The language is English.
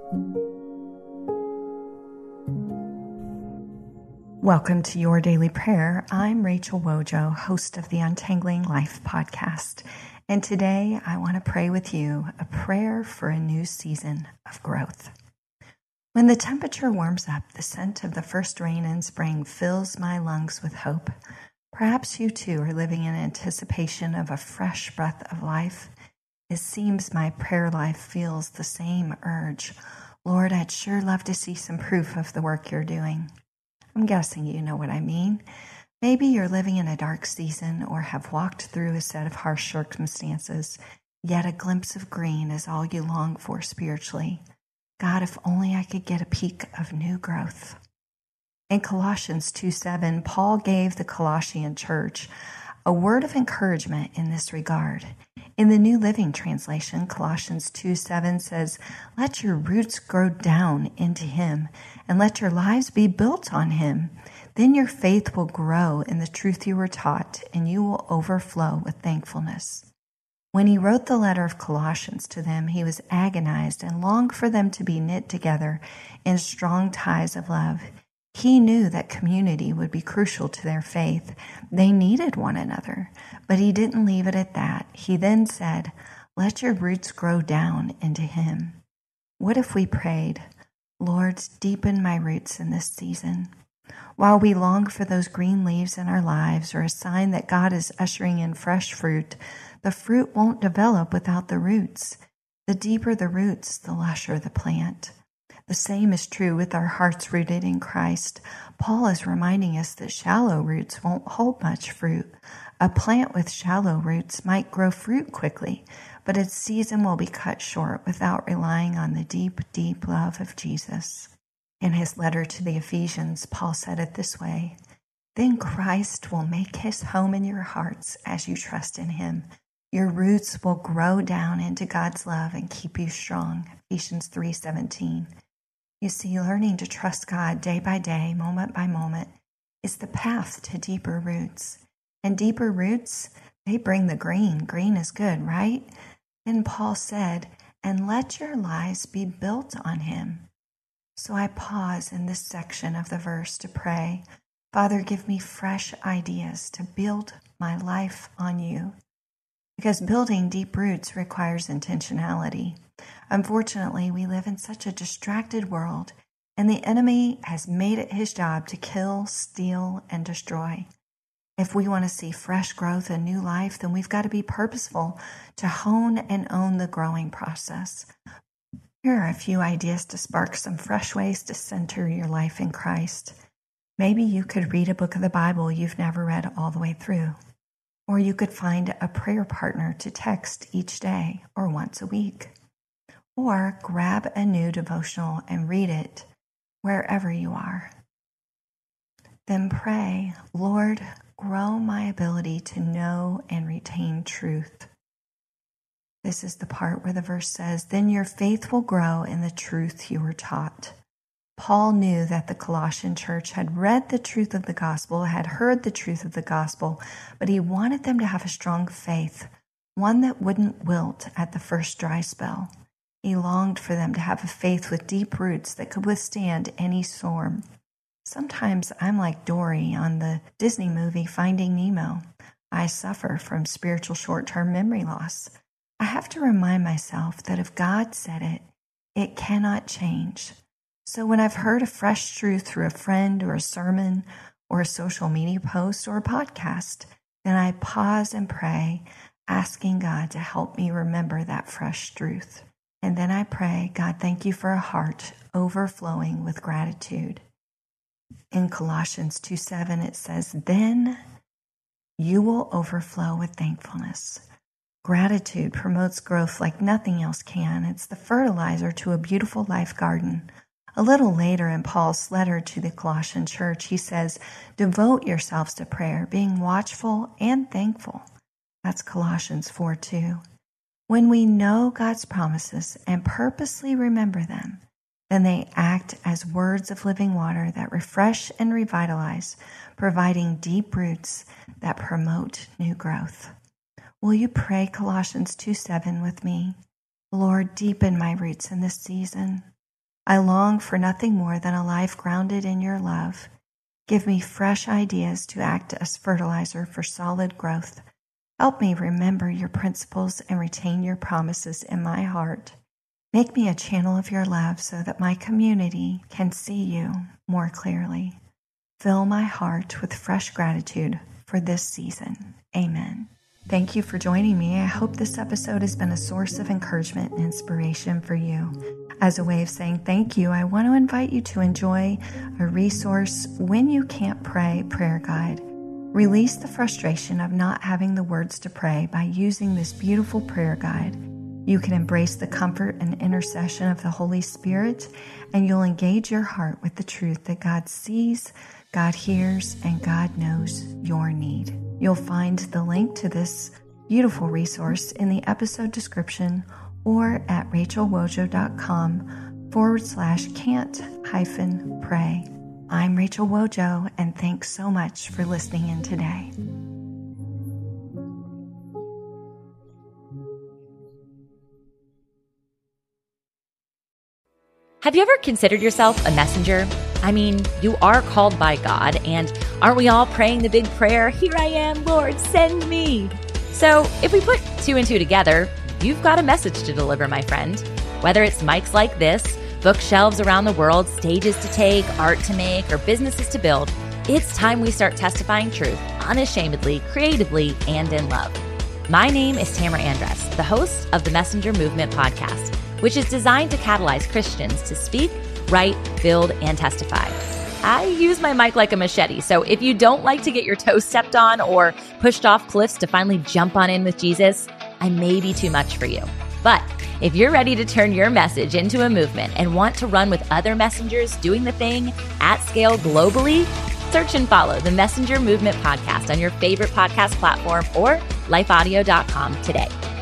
Welcome to Your Daily Prayer. I'm Rachel Wojo, host of the Untangling Life podcast. And today I want to pray with you a prayer for a new season of growth. When the temperature warms up, the scent of the first rain in spring fills my lungs with hope. Perhaps you too are living in anticipation of a fresh breath of life. It seems my prayer life feels the same urge. Lord, I'd sure love to see some proof of the work you're doing. I'm guessing you know what I mean. Maybe you're living in a dark season or have walked through a set of harsh circumstances, yet a glimpse of green is all you long for spiritually. God, if only I could get a peek of new growth. In Colossians 2:7, Paul gave the Colossian church a word of encouragement in this regard. In the New Living Translation, Colossians 2:7 says, "Let your roots grow down into him, and let your lives be built on him. Then your faith will grow in the truth you were taught, and you will overflow with thankfulness." When he wrote the letter of Colossians to them, he was agonized and longed for them to be knit together in strong ties of love. He knew that community would be crucial to their faith. They needed one another, but he didn't leave it at that. He then said, "Let your roots grow down into him." What if we prayed, "Lord, deepen my roots in this season"? While we long for those green leaves in our lives or a sign that God is ushering in fresh fruit, the fruit won't develop without the roots. The deeper the roots, the lusher the plant. The same is true with our hearts rooted in Christ. Paul is reminding us that shallow roots won't hold much fruit. A plant with shallow roots might grow fruit quickly, but its season will be cut short without relying on the deep, deep love of Jesus. In his letter to the Ephesians, Paul said it this way, "Then Christ will make his home in your hearts as you trust in him. Your roots will grow down into God's love and keep you strong." Ephesians 3:17. You see, learning to trust God day by day, moment by moment, is the path to deeper roots. And deeper roots, they bring the green. Green is good, right? Then Paul said, "And let your lives be built on him." So I pause in this section of the verse to pray, "Father, give me fresh ideas to build my life on you." Because building deep roots requires intentionality. Unfortunately, we live in such a distracted world, and the enemy has made it his job to kill, steal, and destroy. If we want to see fresh growth and new life, then we've got to be purposeful to hone and own the growing process. Here are a few ideas to spark some fresh ways to center your life in Christ. Maybe you could read a book of the Bible you've never read all the way through. Or you could find a prayer partner to text each day or once a week. Or grab a new devotional and read it wherever you are. Then pray, "Lord, grow my ability to know and retain truth." This is the part where the verse says, "Then your faith will grow in the truth you were taught." Paul knew that the Colossian church had read the truth of the gospel, had heard the truth of the gospel, but he wanted them to have a strong faith, one that wouldn't wilt at the first dry spell. He longed for them to have a faith with deep roots that could withstand any storm. Sometimes I'm like Dory on the Disney movie Finding Nemo. I suffer from spiritual short-term memory loss. I have to remind myself that if God said it, it cannot change. So when I've heard a fresh truth through a friend or a sermon or a social media post or a podcast, then I pause and pray, asking God to help me remember that fresh truth. And then I pray, "God, thank you for a heart overflowing with gratitude." In Colossians 2:7, it says, "Then you will overflow with thankfulness." Gratitude promotes growth like nothing else can. It's the fertilizer to a beautiful life garden. A little later in Paul's letter to the Colossian church, he says, "Devote yourselves to prayer, being watchful and thankful." That's Colossians 4:2. When we know God's promises and purposely remember them, then they act as words of living water that refresh and revitalize, providing deep roots that promote new growth. Will you pray Colossians 2:7 with me? "Lord, deepen my roots in this season." I long for nothing more than a life grounded in your love. Give me fresh ideas to act as fertilizer for solid growth. Help me remember your principles and retain your promises in my heart. Make me a channel of your love so that my community can see you more clearly. Fill my heart with fresh gratitude for this season. Amen. Thank you for joining me. I hope this episode has been a source of encouragement and inspiration for you. As a way of saying thank you, I want to invite you to enjoy a resource, When You Can't Pray prayer guide. Release the frustration of not having the words to pray by using this beautiful prayer guide. You can embrace the comfort and intercession of the Holy Spirit, and you'll engage your heart with the truth that God sees, God hears, and God knows your need. You'll find the link to this beautiful resource in the episode description or at rachelwojo.com/can't-pray. I'm Rachel Wojo, and thanks so much for listening in today. Have you ever considered yourself a messenger? I mean, you are called by God, and aren't we all praying the big prayer, "Here I am, Lord, send me"? So if we put two and two together, you've got a message to deliver, my friend. Whether it's mics like this, bookshelves around the world, stages to take, art to make, or businesses to build, it's time we start testifying truth unashamedly, creatively, and in love. My name is Tamara Andress, the host of the Messenger Movement podcast, which is designed to catalyze Christians to speak, write, build, and testify. I use my mic like a machete, so if you don't like to get your toes stepped on or pushed off cliffs to finally jump on in with Jesus, I may be too much for you. But if you're ready to turn your message into a movement and want to run with other messengers doing the thing at scale globally, search and follow the Messenger Movement podcast on your favorite podcast platform or lifeaudio.com today.